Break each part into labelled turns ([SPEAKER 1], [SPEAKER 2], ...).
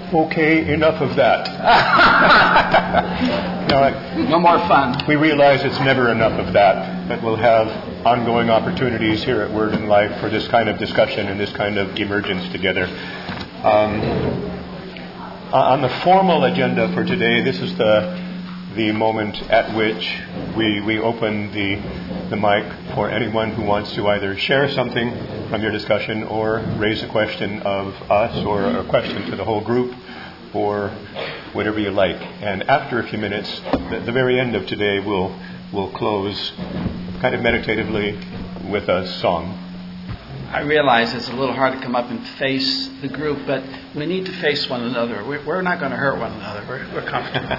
[SPEAKER 1] Okay, enough of that.
[SPEAKER 2] No more fun.
[SPEAKER 1] We realize it's never enough of that we'll have ongoing opportunities here at Word and Life for this kind of discussion and this kind of emergence together. On the formal agenda for today, this is the moment at which we open the mic for anyone who wants to either share something from your discussion or raise a question of us or a question to the whole group or whatever you like. And after a few minutes, at the very end of today, we'll close kind of meditatively with a song.
[SPEAKER 2] I realize it's a little hard to come up and face the group, but we need to face one another. We're not going to hurt one another. We're comfortable.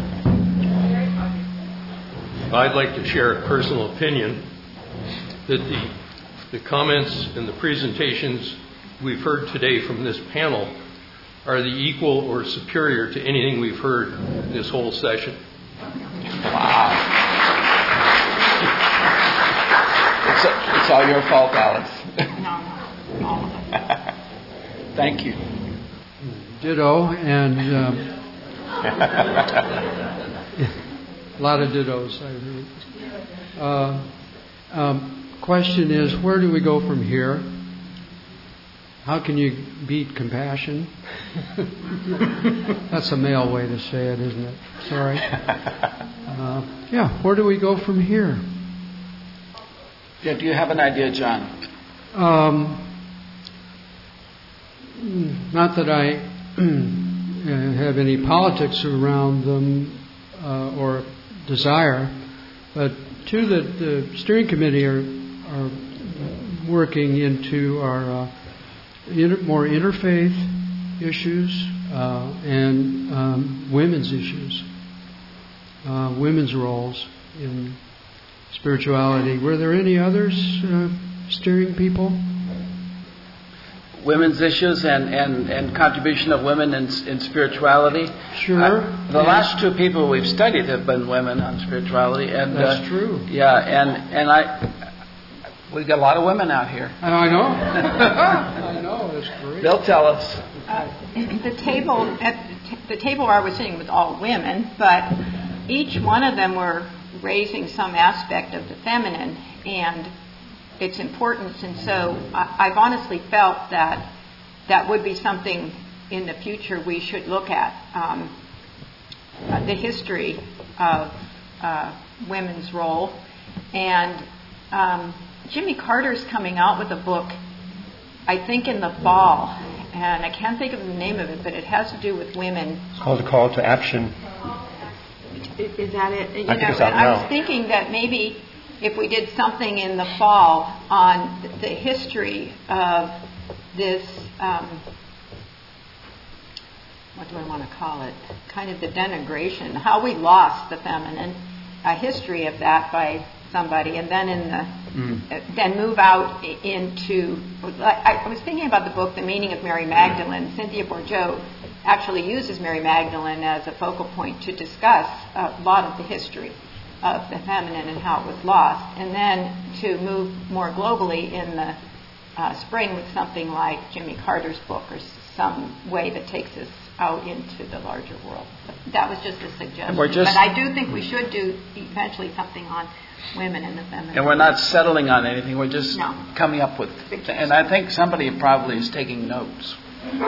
[SPEAKER 3] I'd like to share a personal opinion that the comments and the presentations we've heard today from this panel are the equal or superior to anything we've heard in this whole session.
[SPEAKER 2] Wow. It's all your fault, Alex. No, all of it. Thank you.
[SPEAKER 4] Ditto, and a lot of dittos I heard. Question is, where do we go from here? How can you beat compassion? That's a male way to say it, isn't it? Sorry. Where do we go from here?
[SPEAKER 2] Yeah, do you have an idea, John?
[SPEAKER 4] Not that I have any politics around them or desire, but two that the steering committee are working into are more interfaith issues and women's issues, women's roles in spirituality. Were there any others, steering people?
[SPEAKER 2] Women's issues and contribution of women in spirituality.
[SPEAKER 4] Sure.
[SPEAKER 2] The last two people we've studied have been women on spirituality, and
[SPEAKER 4] that's true.
[SPEAKER 2] Yeah, and we've got a lot of women out here.
[SPEAKER 4] I know. I know. That's great.
[SPEAKER 2] They'll tell us.
[SPEAKER 5] The table where I was sitting was all women, but each one of them were raising some aspect of the feminine and its importance, and so I've honestly felt that would be something in the future we should look at, the history of women's role. And Jimmy Carter's coming out with a book, I think in the fall, and I can't think of the name of it, but it has to do with women.
[SPEAKER 1] It's called A Call to Action.
[SPEAKER 5] Is that it?
[SPEAKER 1] I think it's out now.
[SPEAKER 5] I was thinking that maybe if we did something in the fall on the history of this, what do I want to call it? Kind of the denigration, how we lost the feminine, a history of that by somebody, and then then move out into. I was thinking about the book, The Meaning of Mary Magdalene. Cynthia Bourgeault actually uses Mary Magdalene as a focal point to discuss a lot of the history of the feminine and how it was lost, and then to move more globally in the spring with something like Jimmy Carter's book or some way that takes us out into the larger world. But that was just a suggestion. But I do think we should do eventually something on women and the feminine.
[SPEAKER 2] And we're not settling on anything. We're just coming up with, and I think somebody probably is taking notes.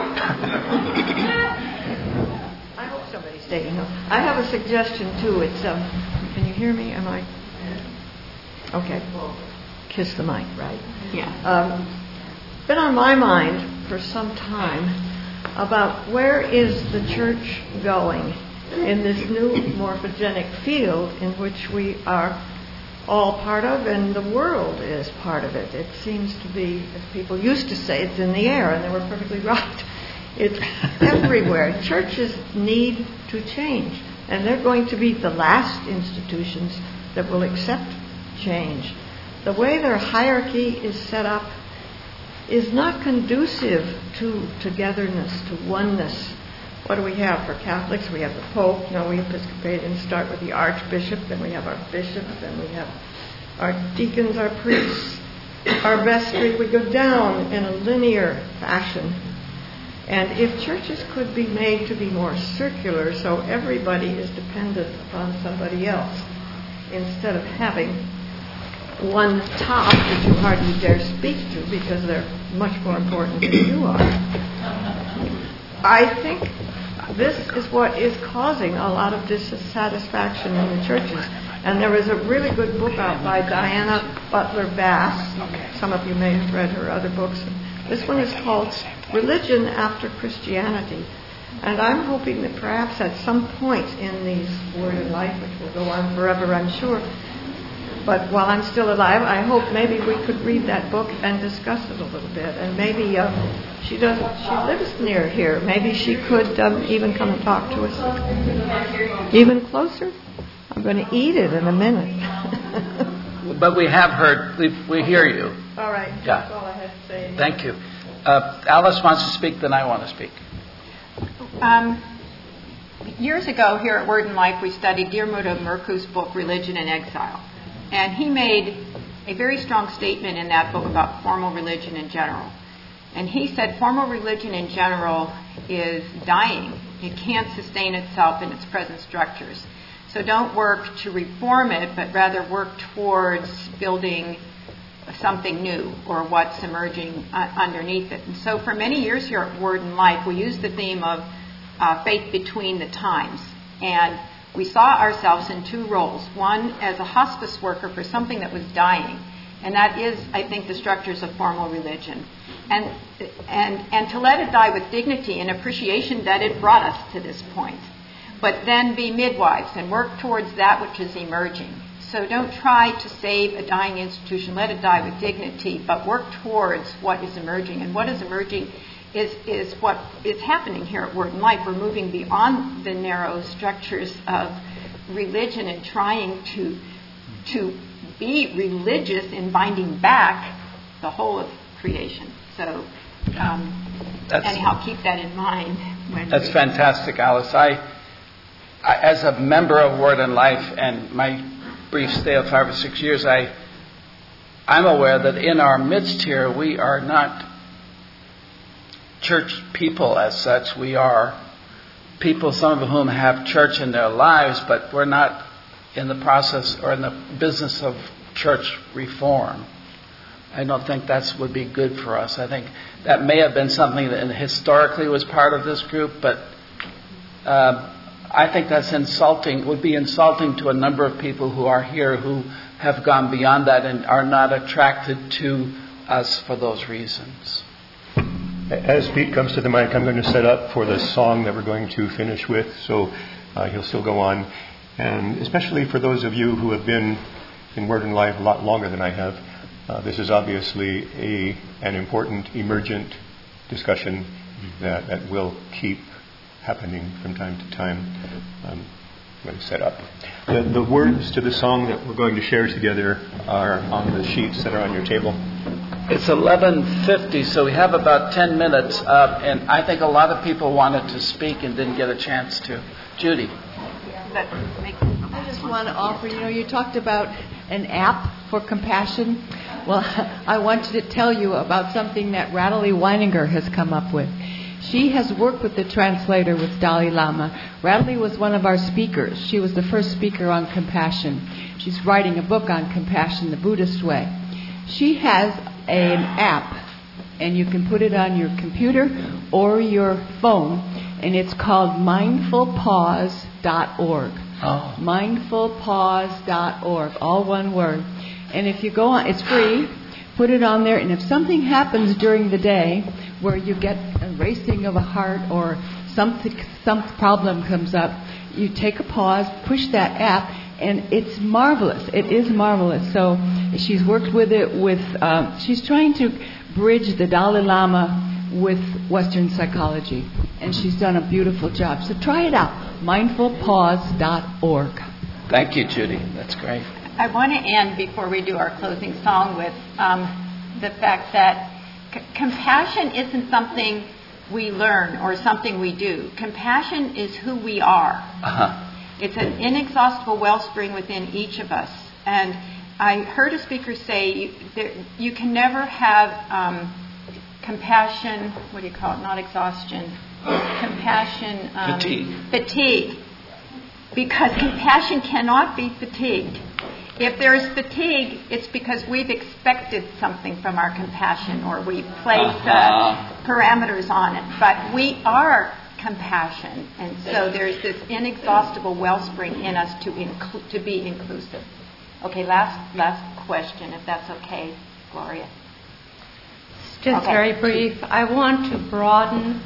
[SPEAKER 6] I hope somebody's taking notes. I have a suggestion too. It's can you hear me? Am I okay? Kiss the mic, right?
[SPEAKER 5] Yeah.
[SPEAKER 6] Been on my mind for some time about where is the church going in this new morphogenic field in which we are all part of, and the world is part of it. It seems to be, as people used to say, it's in the air, and they were perfectly right. It's everywhere. Churches need to change, and they're going to be the last institutions that will accept change. The way their hierarchy is set up is not conducive to togetherness, to oneness. What do we have for Catholics? We have the Pope. No, we Episcopalians start with the Archbishop, then we have our bishops, then we have our deacons, our priests, our vestry. We go down in a linear fashion. And if churches could be made to be more circular so everybody is dependent upon somebody else, instead of having one top that you hardly dare speak to because they're much more important than you are. I think this is what is causing a lot of dissatisfaction in the churches. And there is a really good book out by Diana Butler Bass. Some of you may have read her other books. This one is called Religion After Christianity. And I'm hoping that perhaps at some point in these Word and Life, which will go on forever, I'm sure, but while I'm still alive, I hope maybe we could read that book and discuss it a little bit. And maybe she lives near here. Maybe she could even come and talk to us. Even closer? I'm going to eat it in a minute.
[SPEAKER 2] But we have heard, we hear you.
[SPEAKER 6] All right. That's all I had to say.
[SPEAKER 2] Thank you. Alice wants to speak, then I want to speak.
[SPEAKER 5] Years ago here at Word and Life, we studied Diarmuid O'Murcu's book, Religion in Exile. And he made a very strong statement in that book about formal religion in general. And he said formal religion in general is dying. It can't sustain itself in its present structures. So don't work to reform it, but rather work towards building something new or what's emerging underneath it. And so for many years here at Word and Life, we used the theme of faith between the times. And we saw ourselves in two roles. One, as a hospice worker for something that was dying. And that is, I think, the structures of formal religion. And to let it die with dignity and appreciation that it brought us to this point. But then be midwives and work towards that which is emerging. So don't try to save a dying institution. Let it die with dignity, but work towards what is emerging. And what is emerging is what is happening here at Word and Life. We're moving beyond the narrow structures of religion and trying to be religious in binding back the whole of creation. So anyhow, keep that in mind.
[SPEAKER 2] That's fantastic, Alice. I, as a member of Word and Life and my brief stay of 5 or 6 years, I'm aware that in our midst here we are not church people as such. We are people, some of whom have church in their lives, but we're not in the process or in the business of church reform. I don't think that would be good for us. I think that may have been something that historically was part of this group, but I think that's insulting, would be insulting to a number of people who are here who have gone beyond that and are not attracted to us for those reasons.
[SPEAKER 1] As Pete comes to the mic, I'm going to set up for the song that we're going to finish with, so he'll still go on. And especially for those of you who have been in Word and Life a lot longer than I have, this is obviously an important emergent discussion that will keep happening from time to time. I'm going to set up. The words to the song that we're going to share together are on the sheets that are on your table.
[SPEAKER 2] It's 11:50, so we have about 10 minutes, and I think a lot of people wanted to speak and didn't get a chance to. Judy.
[SPEAKER 7] I just want to offer, you talked about an app for compassion. Well, I wanted to tell you about something that Rattle Weininger has come up with. She has worked with the translator with Dalai Lama. Rattle was one of our speakers. She was the first speaker on compassion. She's writing a book on compassion, the Buddhist way. She has an app, and you can put it on your computer or your phone, and it's called mindfulpause.org.
[SPEAKER 2] Oh.
[SPEAKER 7] Mindfulpause.org, all one word. And if you go on, it's free. Put it on there, and if something happens during the day where you get a racing of a heart or some problem comes up, you take a pause, push that app, and it's marvelous. It is marvelous. So she's worked with it she's trying to bridge the Dalai Lama with Western psychology, and she's done a beautiful job. So try it out, mindfulpause.org.
[SPEAKER 2] Thank you, Judy. That's great.
[SPEAKER 5] I want to end before we do our closing song with the fact that compassion isn't something we learn or something we do. Compassion is who we are.
[SPEAKER 2] Uh-huh.
[SPEAKER 5] It's an inexhaustible wellspring within each of us. And I heard a speaker say you can never have compassion, what do you call it, not exhaustion, compassion... Fatigue. Because compassion cannot be fatigued. If there is fatigue, it's because we've expected something from our compassion or we place parameters on it. But we are compassion, and so there's this inexhaustible wellspring in us to be inclusive. Okay, last question, if that's okay, Gloria.
[SPEAKER 8] Just very brief. I want to broaden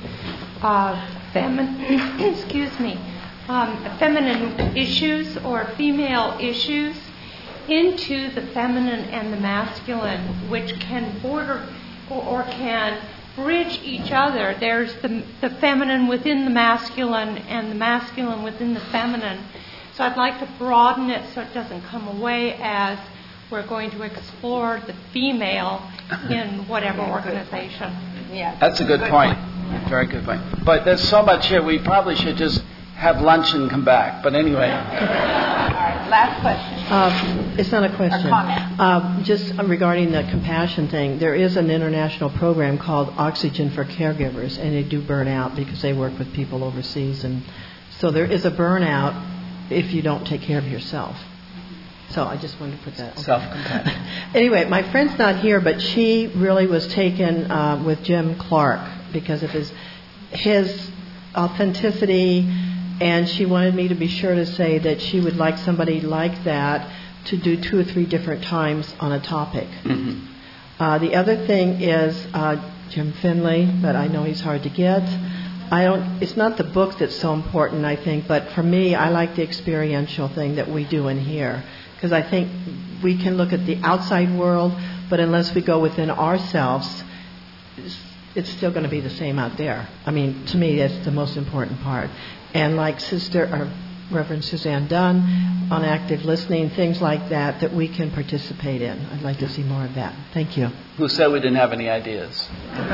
[SPEAKER 8] feminine issues or female issues into the feminine and the masculine, which can border or can bridge each other. There's the feminine within the masculine and the masculine within the feminine. So I'd like to broaden it so it doesn't come away as we're going to explore the female in whatever organization.
[SPEAKER 5] Yeah,
[SPEAKER 2] that's a good point. Very good point. But there's so much here, we probably should just have lunch and come back. But anyway.
[SPEAKER 5] All right, last question.
[SPEAKER 9] It's not a question.
[SPEAKER 5] Or comment.
[SPEAKER 9] Just regarding the compassion thing, there is an international program called Oxygen for Caregivers, and they do burn out because they work with people overseas. And so there is a burnout if you don't take care of yourself. So I just wanted to put that.
[SPEAKER 2] Self-compassion.
[SPEAKER 9] Anyway, my friend's not here, but she really was taken with Jim Clark because of his authenticity, and she wanted me to be sure to say that she would like somebody like that to do 2 or 3 different times on a topic. Mm-hmm. The other thing is Jim Finley, but I know he's hard to get. It's not the book that's so important, I think, but for me, I like the experiential thing that we do in here. Because I think we can look at the outside world, but unless we go within ourselves, it's still going to be the same out there. I mean, to me, that's the most important part. And like Reverend Suzanne Dunn, on active listening, things like that we can participate in. I'd like to see more of that. Thank you.
[SPEAKER 2] Who said we didn't have any ideas?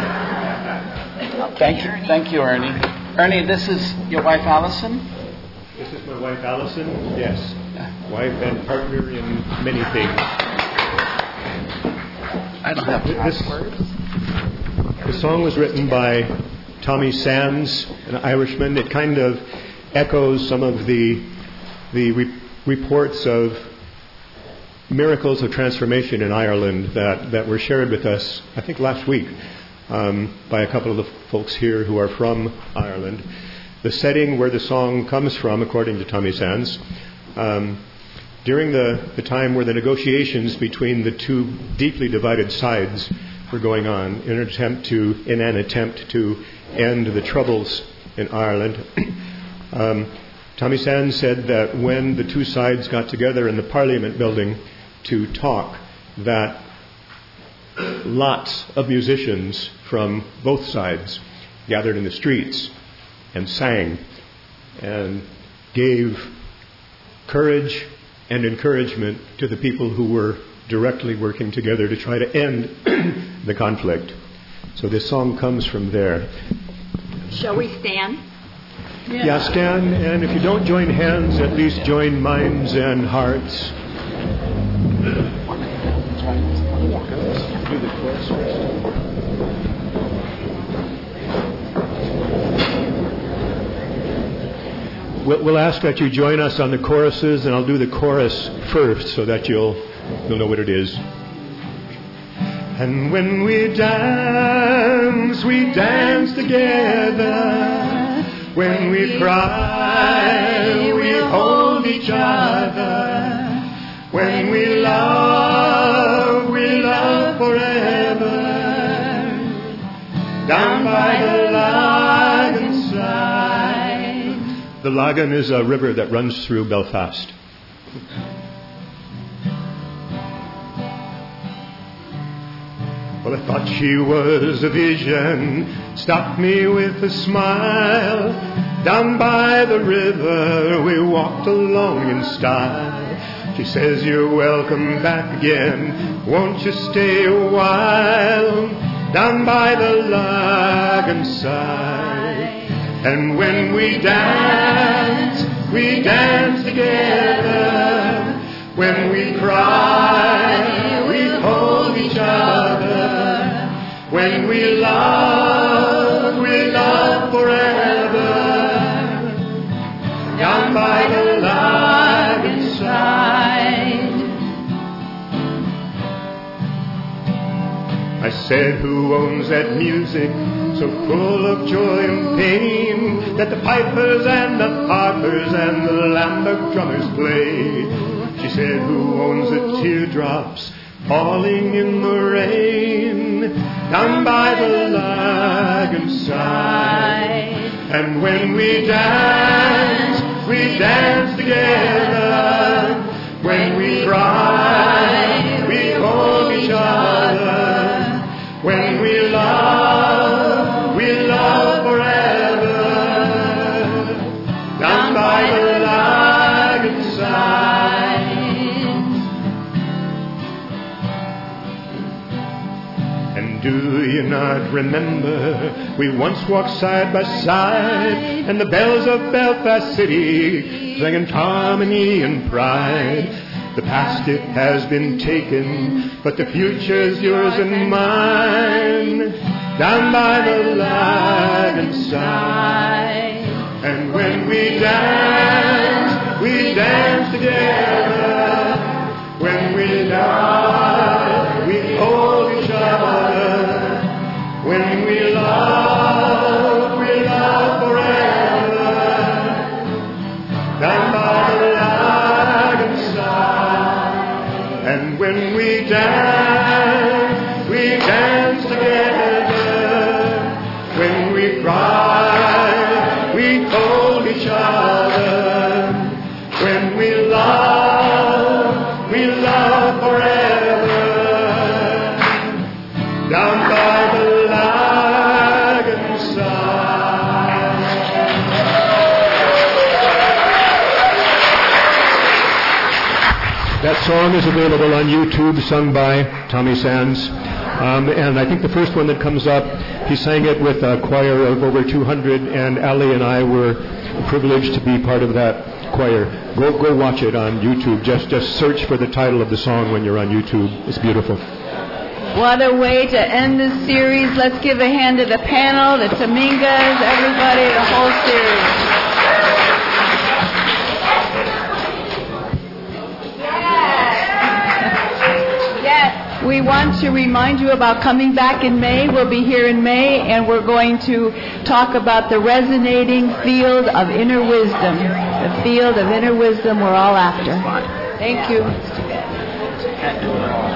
[SPEAKER 2] Thank you, Ernie. Ernie, this is your wife, Allison?
[SPEAKER 1] This is my wife, Allison. Yes. Wife and partner in many things.
[SPEAKER 2] I don't have passwords.
[SPEAKER 1] The song was written by Tommy Sands, an Irishman. It kind of echoes some of the reports of miracles of transformation in Ireland that were shared with us, I think, last week by a couple of the folks here who are from Ireland. The setting where the song comes from, according to Tommy Sands, during the time where the negotiations between the 2 deeply divided sides were going on in an attempt to end the troubles in Ireland. Tommy Sands said that when the 2 sides got together in the Parliament building to talk, that lots of musicians from both sides gathered in the streets and sang and gave courage and encouragement to the people who were directly working together to try to end the conflict. So this song comes from there.
[SPEAKER 5] Shall we stand?
[SPEAKER 1] Yeah, stand, and if you don't join hands, at least join minds and hearts. Do the chorus first. We'll ask that you join us on the choruses, and I'll do the chorus first so that you'll know what it is. And when we dance together. When we cry, we hold each other. When we love forever. Down by the Lagan side. The Lagan is a river that runs through Belfast. Well, I thought she was a vision, stopped me with a smile. Down by the river we walked along in style. She says, you're welcome back again, won't you stay a while? Down by the Lagan side. And when we dance together. When we cry, we hold each other. When we love forever. Down by the Lagan side. I said, who owns that music so full of joy and pain that the pipers and the harpers and the Lamberg drummers play? She said, who owns the teardrops falling in the rain down by the Lagan side? And when we dance together. When we cry, we hold each other. When we love forever. Down by the Lagan side. And do you not remember we once walked side by side, and the bells of Belfast City sang in harmony and pride? The past, it has been taken, but the future's yours and mine, down by the Lagan side. And when we dance together. When we die, we hold each other. When we love forever. Down by the Lagan side. And when we dance together. When we cry, we hold each other. When we love forever. Down by the Lagan side. That song is available on YouTube, sung by Tommy Sands. And I think the first one that comes up, he sang it with a choir of over 200, and Ali and I were privileged to be part of that choir. Go watch it on YouTube. Just search for the title of the song when you're on YouTube. It's beautiful.
[SPEAKER 7] What a way to end this series. Let's give a hand to the panel, the Tamingas, everybody, the whole series. We want to remind you about coming back in May. We'll be here in May, and we're going to talk about the resonating field of inner wisdom. The field of inner wisdom we're all after. Thank you.